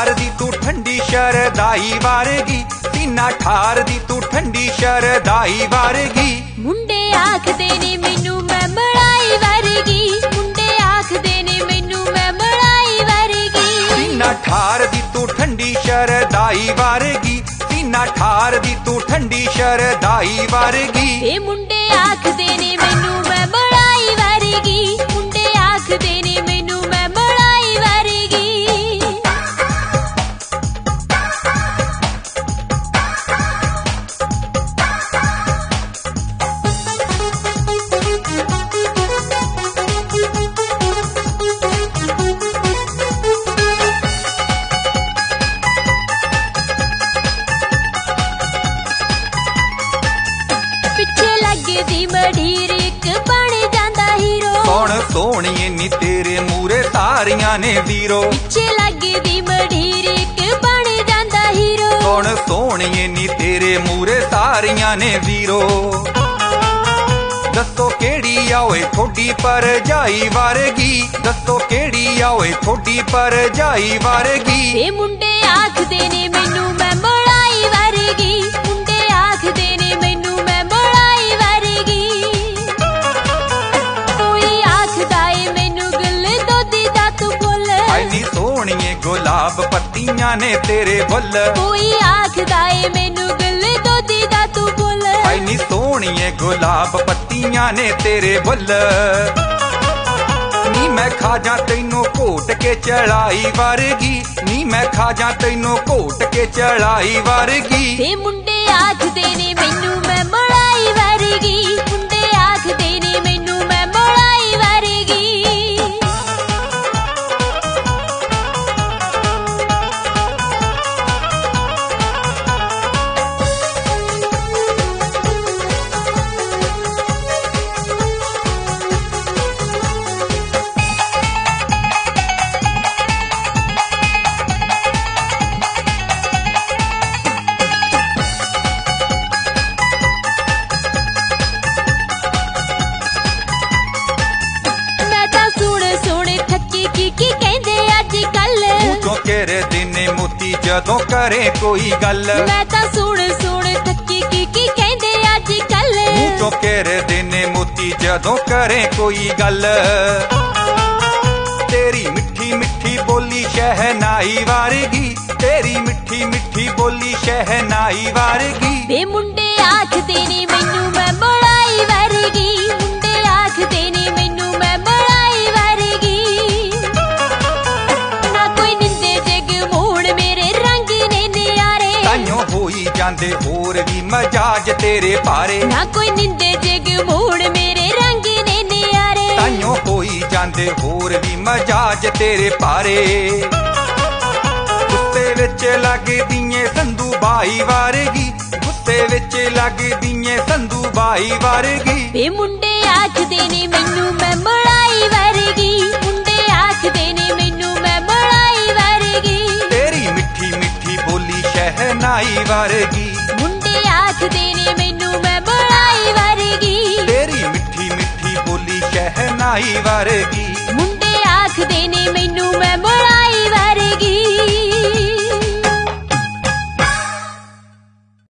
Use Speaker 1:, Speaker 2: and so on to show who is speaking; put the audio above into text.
Speaker 1: ठार दी तू ठंडी शरदाई वारगी, सीना ठार दी तू ठंडी शरदाई वारगी।
Speaker 2: मुंडे आखदे ने मैनू मैं मलाई वर्गी, मुंडे आखदे ने मैनू मैं मलाई वर्गी।
Speaker 1: सीना ठार दी तू ठंडी शरदाई वारगी, सीना ठार दी तू ठंडी शरदाई वारगी।
Speaker 2: ए मुंडे आखदे ने मैनू मैं मलाई वर्गी, मुंडे आखदे ने मैनू मैं मलाई वर्गी। पिछे लगे दी मढ़ीर इक बन जांदा हीरो,
Speaker 1: कौन सोहणीए नी तेरे मूरे सारियां ने वीरो।
Speaker 2: पिछे लगे दी मढ़ीर इक बन जांदा हीरो,
Speaker 1: कौन सोहणीए नी तेरे मूरे सारियां ने वीरो। दसो केड़ी आओए थोड़ी पर जाई वारगी, दसो केड़ी आओए थोड़ी पर जाई वारगी।
Speaker 2: ए मुंडे आखदे ने मैनू मैं मलाई वर्गी, मुंडे आखदे ने मैनू मैं मलाई वर्गी। कोई आखदा ए मैनू गल दोधी दा तू फुल,
Speaker 1: हाय नी सोहणीए गुलाब पत्तियां ने तेरे बुल।
Speaker 2: कोई आखदा ए मैनू गल दोधी दा तू फुल,
Speaker 1: हाय नी सोहणीए गुलाब पत्तियां ने तेरे बुल। नी मैं खा जा तैनू घोट के चढ़ाई वारगी, नी मैं खा जा तैनू घोट के चढ़ाई वारगी।
Speaker 2: ए मुंडे आखदे ने मैनू मैं मलाई वर्गी, मुंडे आखदे ने मैनू मैं मलाई वर्गी। मैं तां सुण सुण थकी की कहंदे अज कल,
Speaker 1: तूं केरे दिने मोती जदों करे कोई गल।
Speaker 2: मैं तां सुण सुण थकी की कहंदे अज कल,
Speaker 1: तूं केरे दिने मोती जदों करे कोई गल। तेरी मिठी मिठी बोली शहनाई वारगी, तेरी मिठी मिठी बोली शहनाई वारगी।
Speaker 2: वे मुंडे आखदे ने मैनू मैं मलाई वर्गी, मुंडे आखदे ने मैनू मैं मलाई वर्गी। ना कोई निंदे जग मोड़ मेरे रंग ने नियारे,
Speaker 1: ताइयों होई जांदे होर भी मजाज तेरे पारे।
Speaker 2: ना कोई निंदे जग मोड़ मेरे रंग ने नियारे,
Speaker 1: ताइयों होई जांदे होर भी मजाज तेरे पारे। गुस्से विच लगदीए संधू बाई वारगी, गुस्से विच लगदीए संधू बाई वारगी।
Speaker 2: वे मुंडे आखदे ने मैनू मैं मलाई वर्गी, मुंडे आखदे ने मैनू मैं मलाई वर्गी।
Speaker 1: तेरी मिठी मिठी बोली शहनाई वारगी,
Speaker 2: मुंडे आखदे ने मैनू मैं मलाई वर्गी,
Speaker 1: तेरी मिठी मिठी बोली शहनाई वारगी।
Speaker 2: मुंडे आखदे ने मैनू मैं मलाई